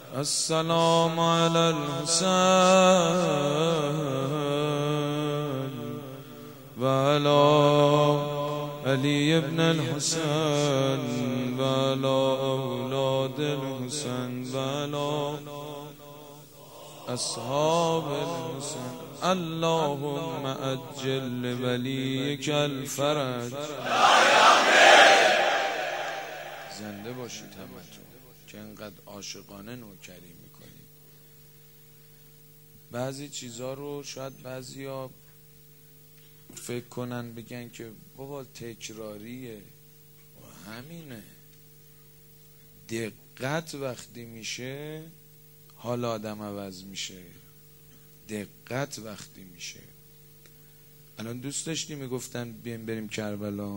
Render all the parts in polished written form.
السلام علی الحسین و علی علی ابن الحسین و علی اولاد الحسین و علی اصحاب الحسین. اللهم اجل ولیک الفرج. زنده باشید همتون که انقدر عاشقانه نوکری میکنید. بعضی چیزا رو شاید بعضیا فکر کنن بگن که بابا تکراریه و همینه. دقت وقتی میشه حال آدم عوض میشه. دقت وقتی میشه. الان دوست داشتی میگفتن بیایم بریم کربلا،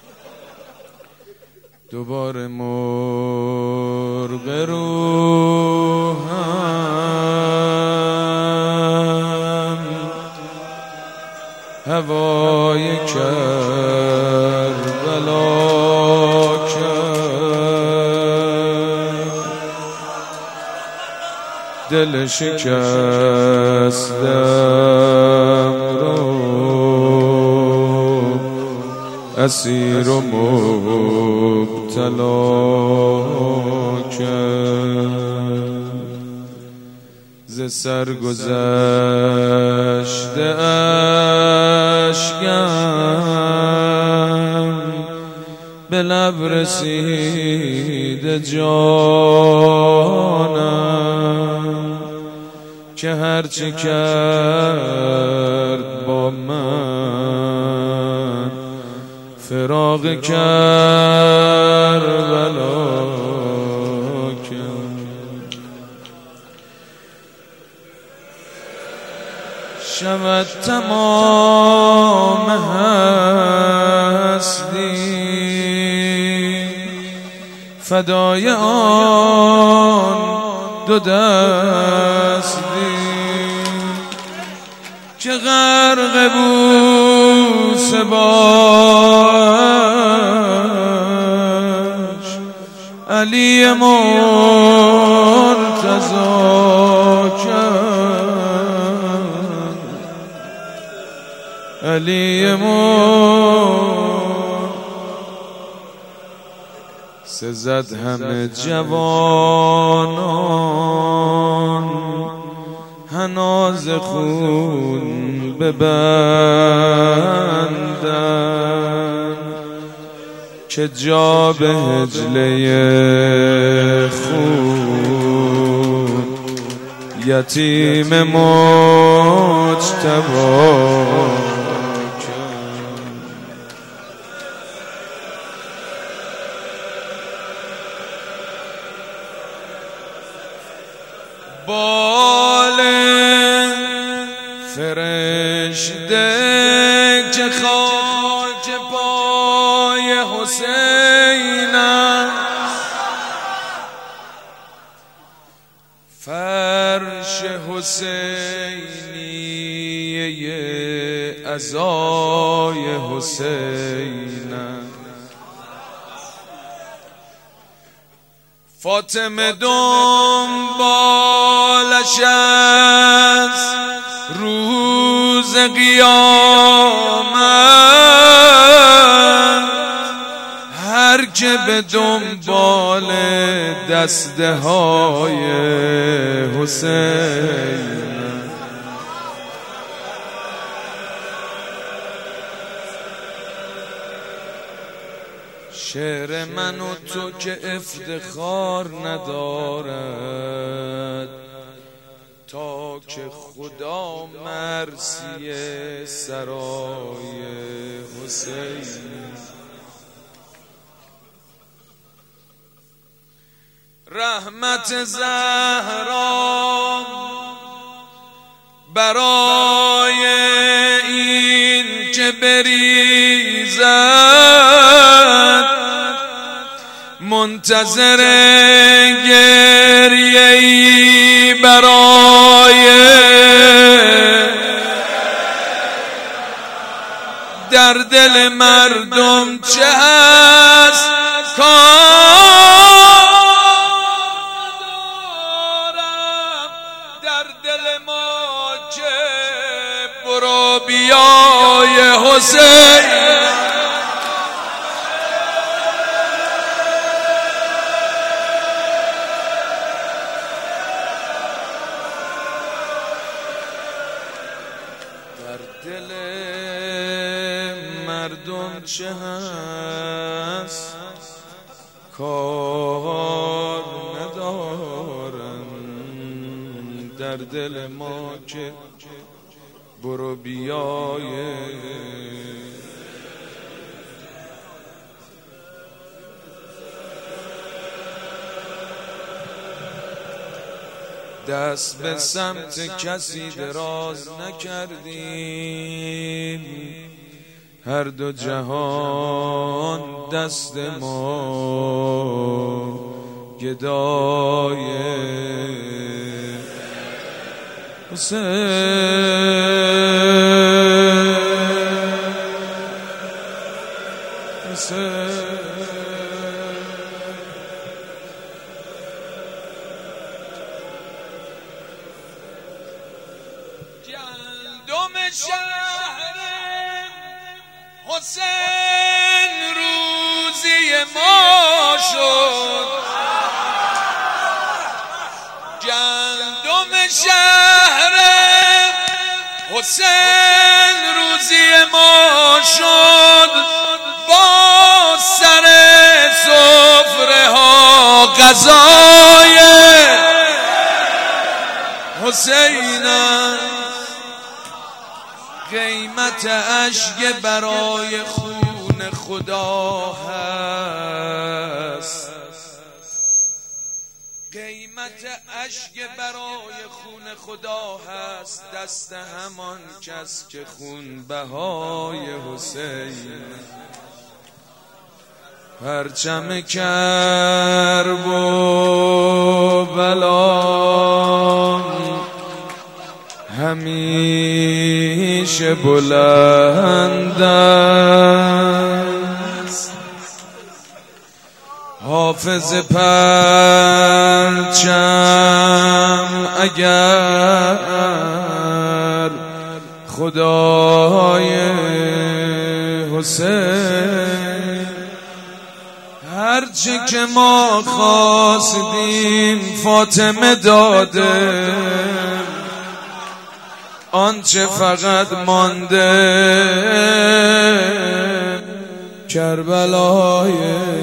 دوباره مرغ روحم هوای کربلا کرد، دل شکستم رو اسیر و مبتلا کرد. ز سرگذشته اشکم به لب رسید جانم که هرچه کرد با من فراق کربلا کرد. شود تمام هستی فدای آن دو دستی که غرق بوس باش علی مرتضی کرد. علی سزد همه جوانان هناز خون ببندن که جا به هجله خون یتیم مجتبی. بال فرشته که خاک پای حسین است، فرش حسینیه عزای حسین است. فاطمه دنبالش است روز قیامت، هر که به دنبال دسته های حسین. شعر من و تو که افتخار ندارد تا که خدا مرسی سرای حسین. رحمت زهرا برای این که بریزد منتظر گریه‌ای برای در دل مردم چه هست کار بیای حسین. در دل مردم چه هست کار ندارم، در دل ما که برو بیای دست به سمت کسی دراز نکردیم، هر دو جهان دست ما گدای حسین. گندم شهر حسین روزی ما شد، گندم شهر حسین روزی ما شد، با سر سفره ها غذای حسین است. قیمت اشک برای خون خدا هست، قیمت اشک برای خون خدا هست، دست همان کس که خون بهای حسین. پرچم کرب و بلا همیشه بلند است، حافظ پرچم اگر خدای حسین، هرچه که ما خواستیم فاطمه داده، آنچه فقط مانده کربلای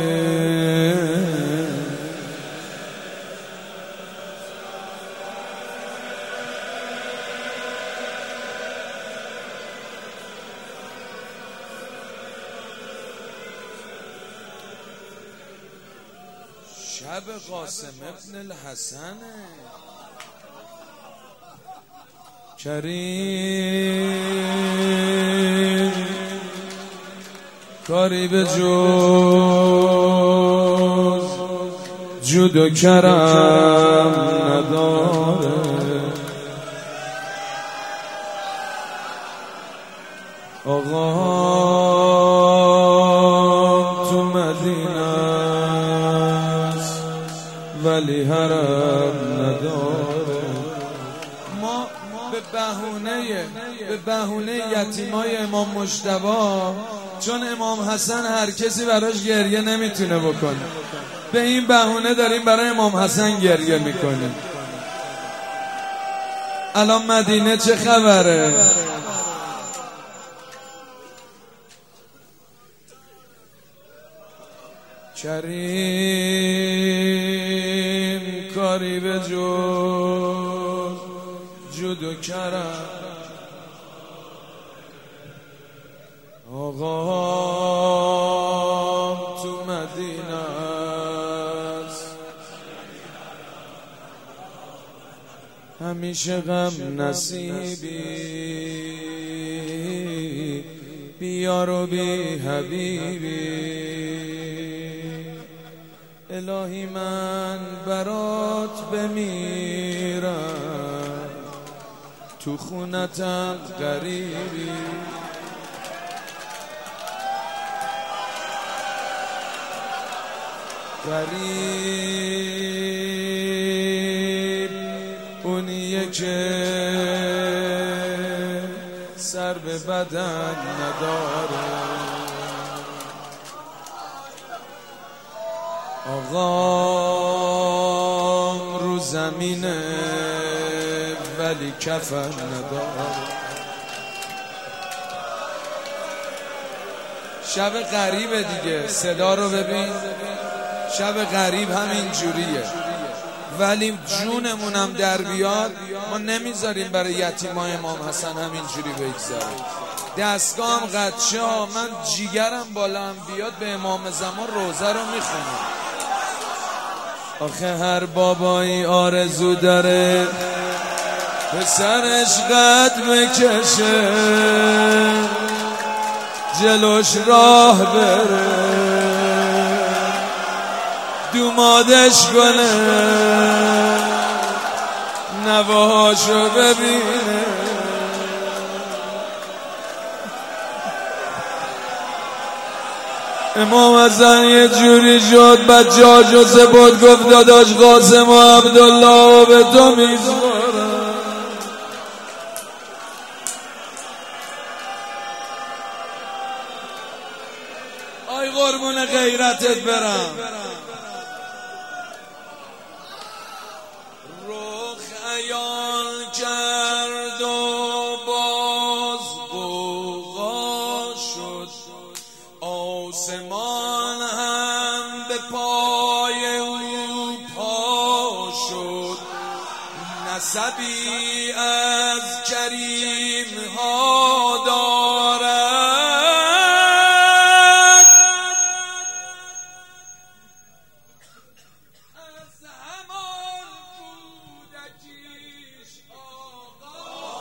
شب قاسم ابن الحسن کریم، کاری به جز جود و کرم نداره. آقا تو مدینه است ولی حرم نداره. ما به بهونه یتیمای امام مجتبی، چون امام حسن هر کسی براش گریه نمیتونه بکنه، به این بهونه داریم برای امام حسن گریه میکنیم. الان مدینه چه خبره؟ کریم کاری به جز جود و کرم، آقا تو مدینه است همیشه غم نصیبی، بیار و بی حبیبی. الهی من برات بمیرم تو خونتم غریبی. غریب اونیه که سر به بدن نداره. آقام رو زمینه ولی کفن نداره. شب غریبه دیگه، صدا رو ببین، شب غریب همین جوریه، ولی جونمونم در بیاد ما نمیذاریم برای یتیمای امام حسن همین جوری بگذاره. دستگاهم قدشه، من جیگرم بالا هم بیاد به امام زمان روزه رو میخونم. آخه هر بابایی آرزو داره پسرش قد بکشه، جلوش راه بره، دومادش کنه، نواهاشو ببینه. امام حسن یه جوری شد بچه‌هاشو سپرد، گفت داداش قاسم و عبدالله به تو میسپارم. آی قربون غیرتت برم. رخ عیان کرد و باز بوغا شد، آسمان هم به پای او پا شد. نسبی از کریم ها دارد، از همان کودکیش آغاز.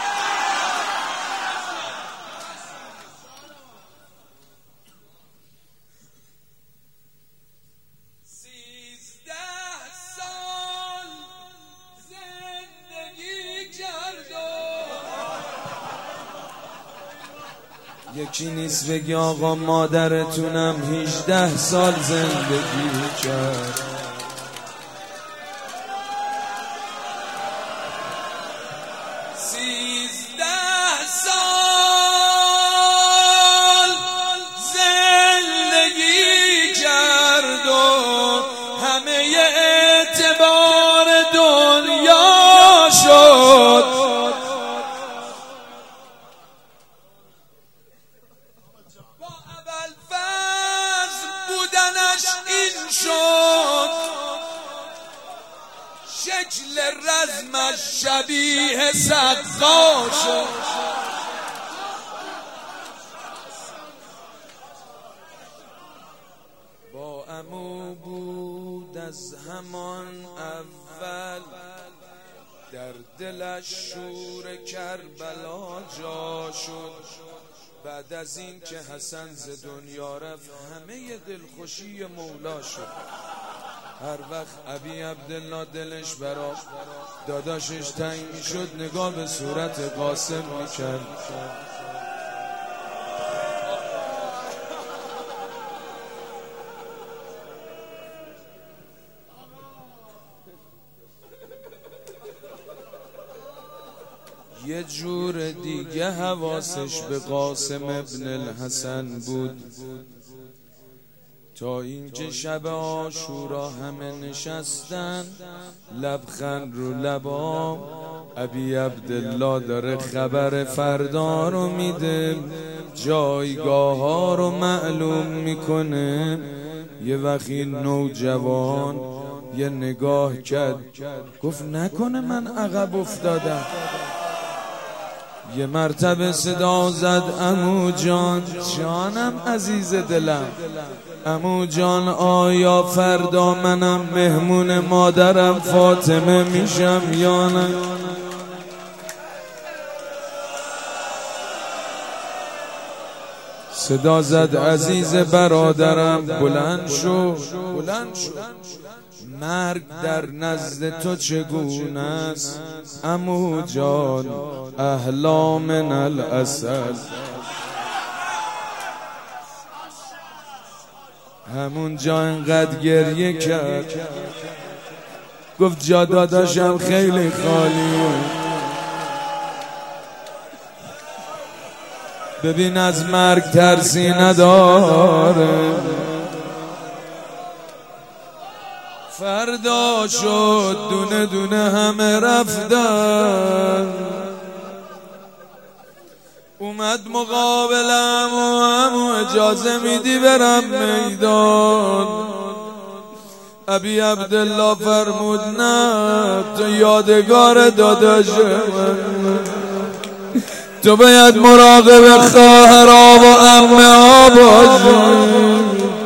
یکی نیست بگی آقا مادرتونم 18 سال زندگی کرد. 13 سال زندگی کرد و همه اعتبار دنیا شد. این شد شکل رزمش شبیه سقا شد. با عمو بود از همان اول، در دلش شور کربلا جا شد. بعد از این که حسن ز دنیا رفت همه دلخوشی مولا شد. هر وقت ابی عبدالله دلش برا داداشش تنگ میشد نگاه به صورت قاسم میکرد. یه جور دیگه حواسش به قاسم ابن الحسن بود، تا اینکه شب عاشورا همه نشستن لبخند رو لبام. ابی عبدالله داره خبر فردا رو میده، جایگاه ها رو معلوم میکنه. یه وقتی نوجوان یه نگاه کرد، گفت نکنه من عقب افتادم. یه مرتبه صدا زد عمو جان، جانم عزیز دلم، عمو جان آیا فردا منم مهمون مادرم فاطمه میشم یا نه؟ صدا زد عزیز برادرم بلند شو، بلند شو، مرگ در نزد تو چگونه است عمو جان؟ احلا من العسل. همون جا انقدر گریه کرد، گفت جا داداشم خیلی خالیه. ببین از مرگ ترسی نداره. فردا شد دونه دونه همه رفتن، اومد مقابلم و همو اجازه میدی برم میدان. ابی عبدالله فرمود نه، تو یادگار داداش من، تو باید مراقب خواهرها و عمه‌ها باشی.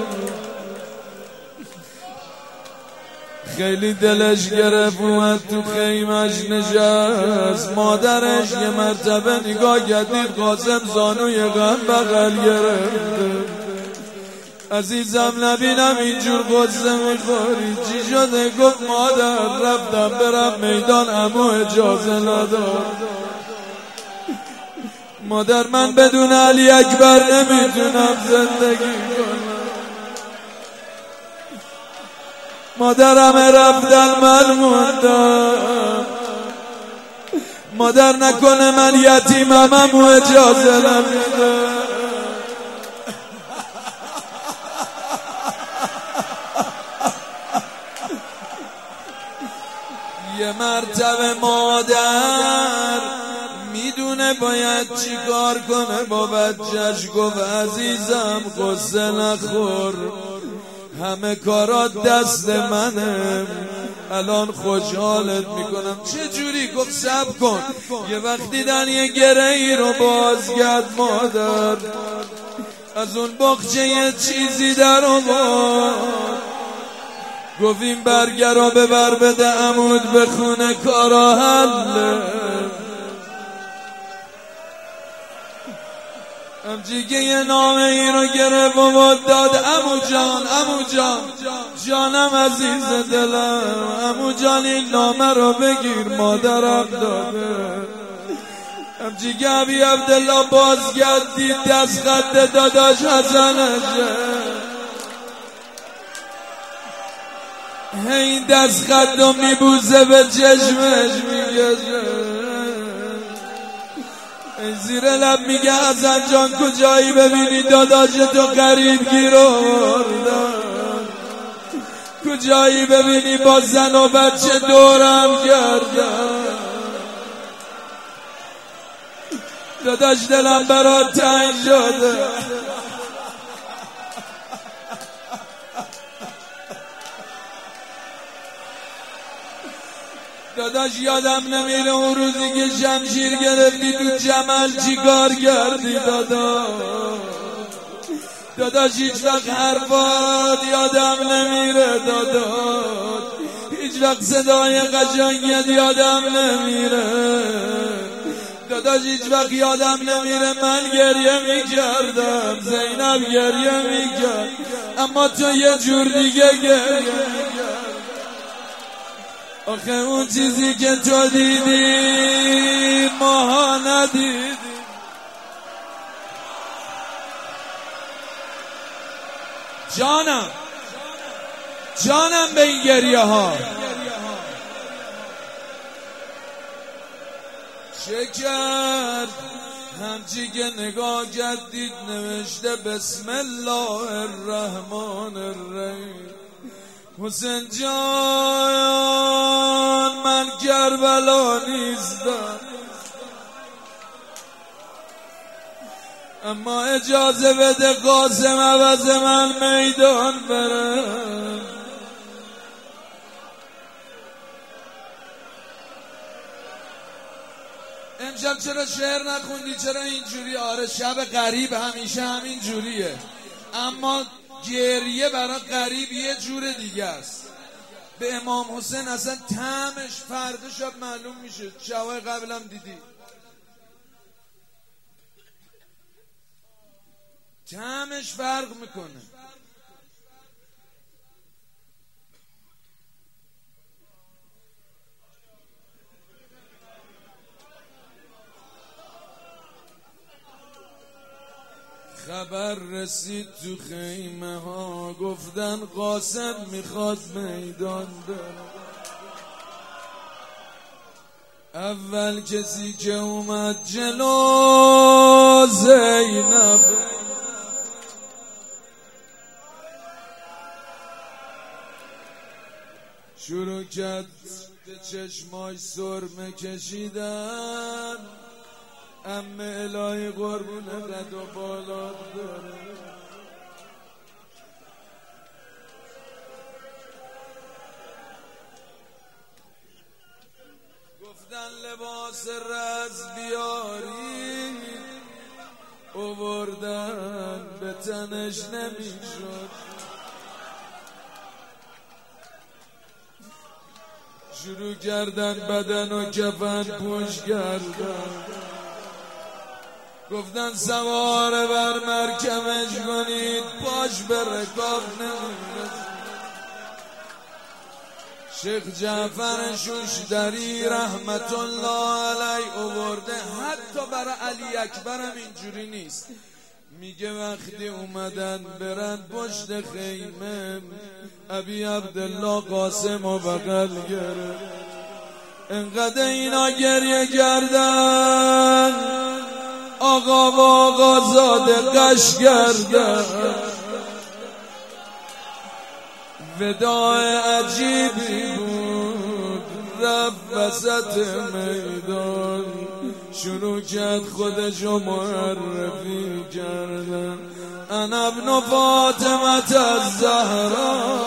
خیلی دلش گرفت، اومد تو خیمش نشست. مادرش یه مرتبه نگاه کردید، قاسم زانوی غم بغل گرفت. عزیزم نبینم اینجور قصه میخوری، چی شده؟ گفت مادر رفتم برم میدان، عمو اجازه نداد. مادر من بدون علی اکبر نمیتونم زندگی کنم. مادرم رفتن من موندم. مادر نکنه من یتیمم، عمو اجازه نمیده. یه مرتبه مادر میدونه باید چی کار کنه با بچهش. گفت عزیزم قصه نخور، همه کارات دست منه، الان خوشحالت میکنم. چه جوری؟ گفت صبر کن. یه وقت دیدن یه گره ای رو باز کرد مادر، از اون بخچه یه چیزی در آورد. گفت این برگه را ببر بده عمود بخونه، کارا حله. همچی یه نامه ای رو گرفت و داد. عمو جان، عمو جان، جانم عزیز دلم، عمو جان این نامه رو بگیر، مادرم داده. همچی ابی عبدالله باز گردید، دست خط داداش حسنشه. این دست خط رو میبوزه به چشمش میگه، زیر لب میگه حسن جان کجایی؟ ببینی داداش تو غریب گیر آوردن. کجایی؟ ببینی با زن و بچه دورم کردن. داداش دلم برات تنگ شده. داداش یادم نمیره اون روزی که شمشیر گرفتی تو جمل چی کار کردی داداش هیچ وقت حرفات یادم نمیره داداش، هیچ وقت صدای قشنگت یادم نمیره داداش، هیچ وقت یادم نمیره من گریه میکردم، زینب گریه میکرد، اما تو یه جور دیگه گریه میکرد. آخه اون چیزی که تو دیدی ماها ندیدی. جانم به این گریه ها چه کرد؟ همچی که نگاه کردید نوشته بسم الله الرحمن الرحیم. حسین جان من کربلا نیستم، اما اجازه بده قاسم عوض من میدان برم. امشب چرا شعر نخوندی؟ چرا اینجوری؟ آره شب غریب همیشه همین جوریه، اما گریه برای غریب یه جور دیگه است. به امام حسین اصلا طعمش فردا شب معلوم میشه. شبای قبلم دیدی طعمش فرق میکنه. خبر رسید تو خیمه ها، گفتن قاسم میخواد میدان بره. اول کسی که اومد جلو با زینب شروع کرد به چشماش سرمه کشیدن. عمه الهی قربون قد و بالات داره. گفتن لباس رز بیاری، آوردن به تنش نمیشد. شروع کردن بدن و کفن پوش کردن. گفتن سوار بر مرکبش کنید، پاش به رکاب نمیرسید. شیخ جعفر شوشتری رحمت الله علیه آورده، حتی برای علی اکبر هم اینجوری نیست. میگه وقتی اومدن برن پشت خیمه، ابی عبدالله قاسم و بغل گرفت. انقدر اینا گریه کردن، آقا و آقازاده قش کردن. وداع عجیبی بود، رفت وسط میدان، شروع کرد خودشو معرفی کردن. انا ابن فاطمه الزهرا،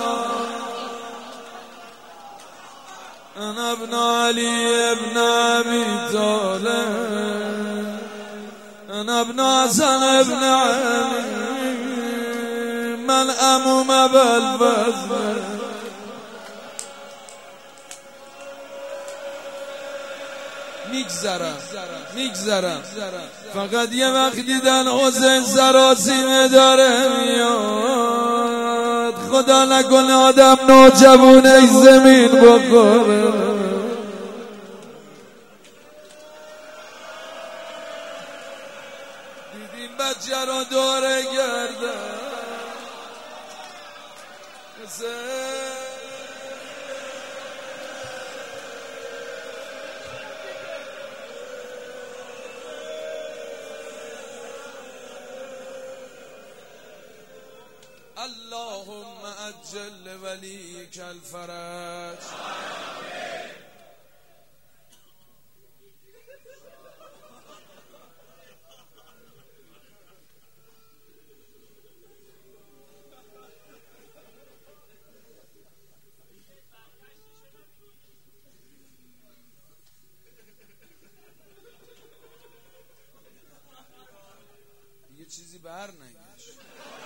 انا ابن علی ابن ابی طالب، انا ابن حسن ابن علی، من عموم بالفضل. میگذرم فقط یه وقت دیدن حسین سراسیمه داره میاد، خدا نکنه آدم نوجوونه زمین بخوره. دیدیم بچه رو دوره گردن. اللهم عجل ولیک الفرج. یه چیزی بر نگشت.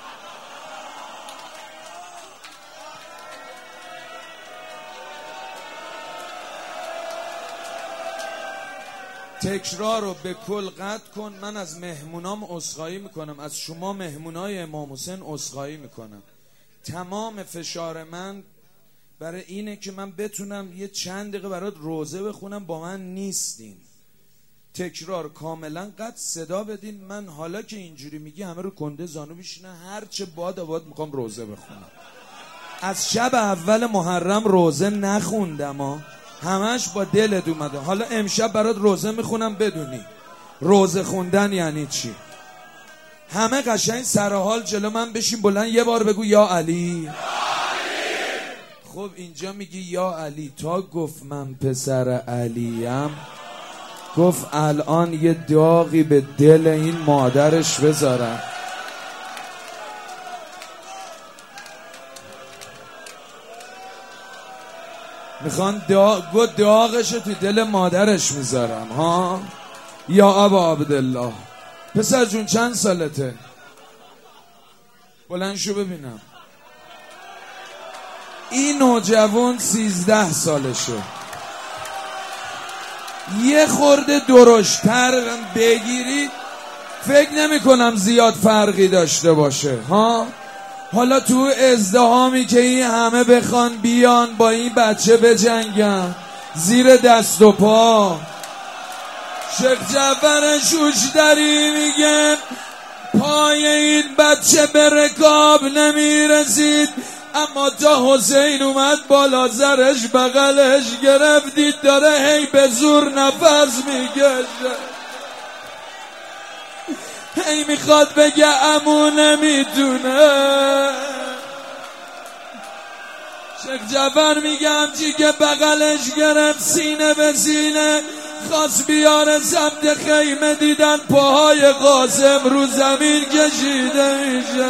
تکرار رو به کل قطع کن. من از مهمونام عذرخواهی میکنم، از شما مهمونای امام حسین عذرخواهی میکنم. تمام فشار من برای اینه که من بتونم یه چند دقیقه برات روزه بخونم، با من نیستین. تکرار کاملا قطع، صدا بدین. من حالا که اینجوری میگی همه رو کنده زانو بیشینه، هرچه باد میخوام روزه بخونم. از شب اول محرم روزه نخوندم همش با دلت اومده. حالا امشب برات روزه میخونم بدونی روزه خوندن یعنی چی. همه قشنگ سر حال جلو من بشین، بلند یه بار بگو یا علی. خب اینجا میگی یا علی، تا گفت من پسر علیم، گفت الان یه داغی به دل این مادرش بذارم. میخوان داغشو تو دل مادرش میذارم ها. یا ابا عبدالله، پسر جون چند سالته؟ بلند شو ببینم. این نوجوان 13 سالشه. یه خورده درشتر بگیرید فکر نمی کنم زیاد فرقی داشته باشه ها. حالا تو ازدحامی که این همه بخوان بیان با این بچه بجنگن زیر دست و پا، شیخ جعفر شوشتری میگه پای این بچه به رکاب نمیرسید، اما تا حسین اومد بالا زرش بغلش گرفتید داره هی به زور نفس میکشه. هی میخواد بگه عمو نمیدونه. شیخ جعفر میگم که بغلش گرفت سینه به سینه، خواست بیاره سمت خیمه، دیدن پاهای قاسم رو زمین کشیده میشه.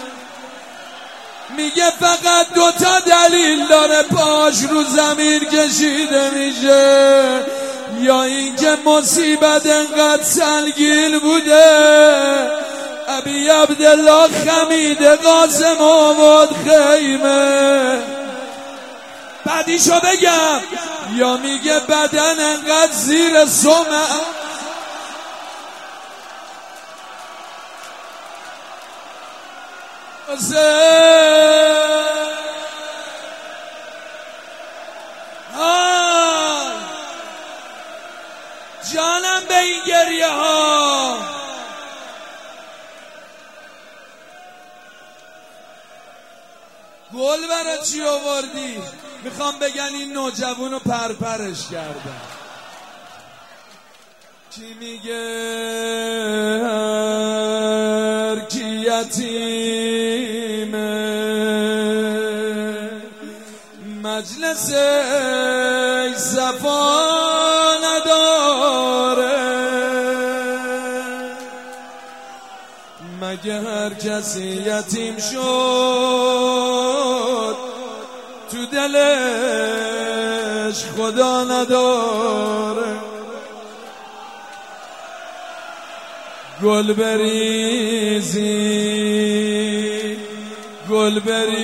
میگه فقط دوتا دلیل داره پاش رو زمین کشیده میشه، یا اینکه مصیبت انقدر سنگین بوده ابی عبدالله خمید قاسم آورد خیمه. بعدیشو بگم، یا میگه بدن انقدر زیر سمع جانم به این گریه ها. گل برای چی آوردی؟ میخوام بگن این نوجوانو پرپرش کردن. کی میگه هر کی یتیمه مجلس صفا نداره، مگه هر کسی یتیم شد تو دلش خدا نداره. گل بریزی گل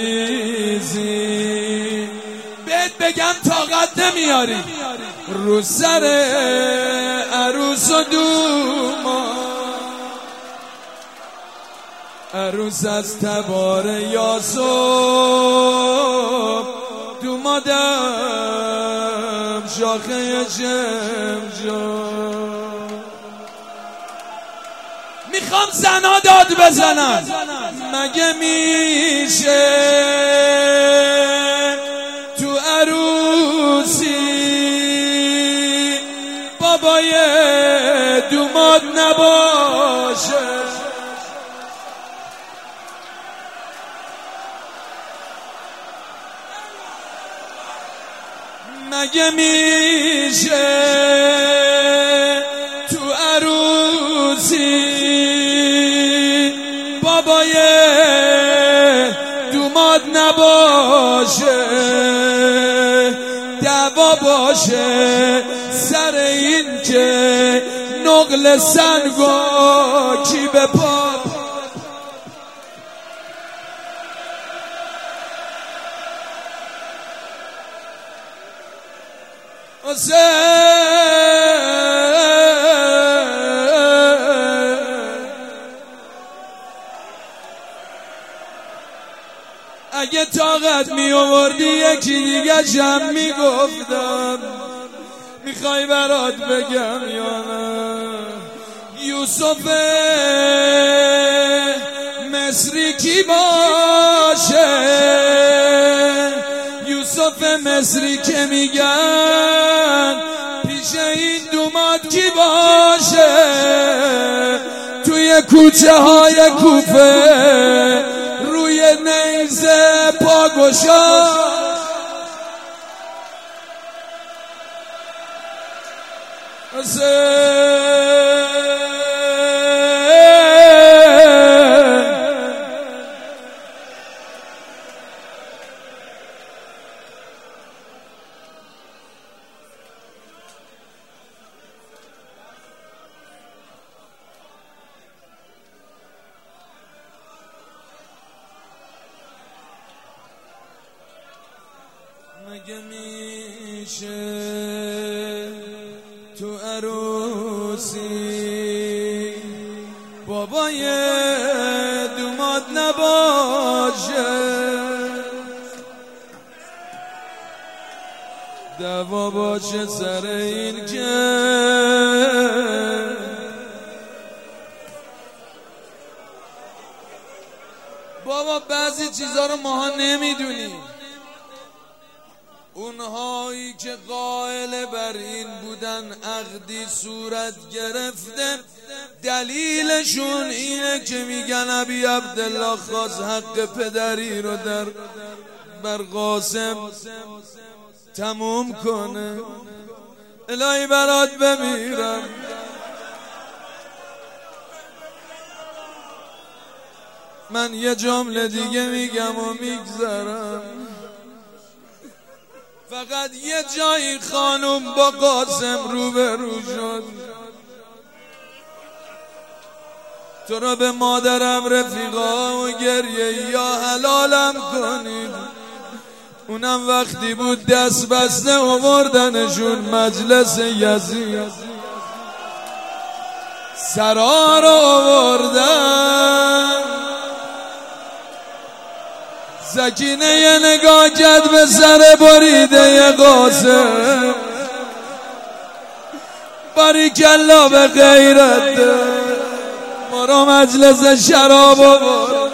بریزی بهت بگم طاقت نمیاری رو سر عروس و دوما. عروس از تبار یاسوب، دومادم شاخه جمجم. میخوام زنا داد بزنن، مگه میشه تو عروسی بابای دوماد نباشه؟ مگه میشه تو عروسی بابای دوماد نباشه؟ دعوا باشه سر این که نقل سنگو کی به پا. اگه طاقت می آوردی یکی دیگه جمع می گفتم. میخوای برات بگم یا نه؟ یوسف مصری کی باشه؟ یوسف مصری که میگن پیش این دوماد کی باشه؟ توی کوچه های کوفه روی نیزه پاگوشا. مگه میشه تو عروسی بابای دوماد نباشه؟ دعوا باشه سر این که بابا بعضی چیزا رو ماها نمیدونیم. اونهایی که قائل بر این بودن عقدی صورت گرفته دلیلشون اینه که میگن ابی عبدالله خواست حق پدری رو بر قاسم تموم کنه. الهی برات بمیرم. من یه جمله دیگه میگم و میگذرم. فقط یه جایی خانم با قاسم روبرو شد، تو را به مادرم رفیقا و گریه یا حلالم کنید. اونم وقتی بود دست بسته آوردنشون مجلس یزید، سرا رو آوردن. سکینه یه نگاه کرد به سر بریده قاسم، باریکلا به غیرت، ما رو مجلس شراب آورد.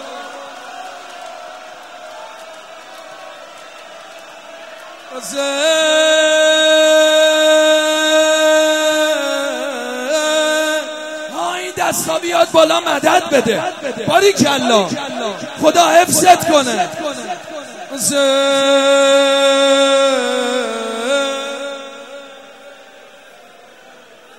این دستا بیاد بالا مدد بده. باریکلا، خدا حفظت کنه.